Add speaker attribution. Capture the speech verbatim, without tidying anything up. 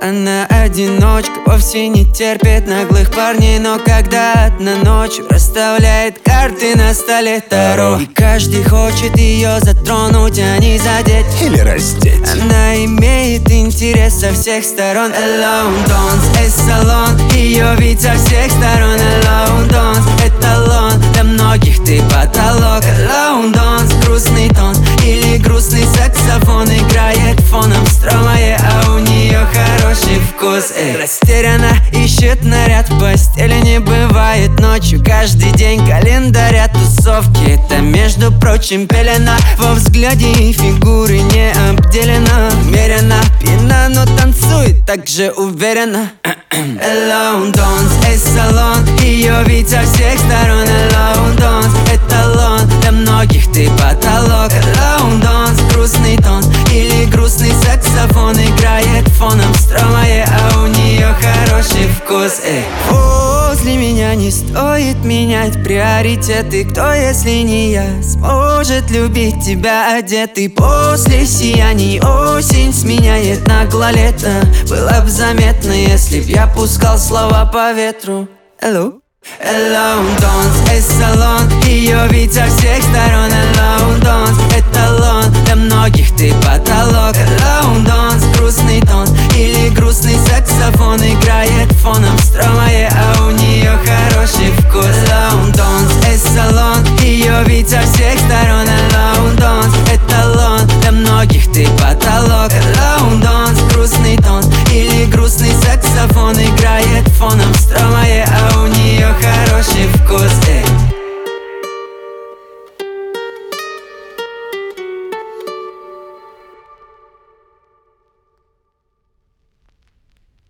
Speaker 1: Она одиночка, вовсе не терпит наглых парней, но когда одна ночью расставляет карты на столе Таро, и каждый хочет ее затронуть, а не задеть
Speaker 2: или раздеть.
Speaker 1: Она имеет интерес со всех сторон. Alone dance, эсалон, ее вид со всех сторон. Alone dance, эталон, для многих ты потолок. Alone dance, грустный тон или грустный саксофон играет фоном стромое, а у нее хороший вкус. Эй. Растеряна, ищет наряд, в постели не бывает ночью. Каждый день календаря тусовки, это, между прочим, пелена. Во взгляде и фигуры не обделена. Умеренно, пьяна, но танцует так же уверенно. Alone dance, эсалон, ее вид со всех сторон. Alone dance, эталон, для многих ты потолок. Alone dance, грустный тон или грустный саксофон играет фоном стромое, а у нее хороший вкус. Эй. Возле меня не стоит менять приоритеты. Кто, если не я, сможет любить тебя одетый? После сияний осень сменяет нагло лето. Было б заметно, если б я пускал слова по ветру. Hello? Alone dance, эсалон, ее вид со всех сторон. Alone dance, эталон, для многих ты потолок. Alone dance, грустный тон или грустный саксофон играет фоном стромое, а у нее хороший вкус. Alone dance, эсалон, ее вид со всех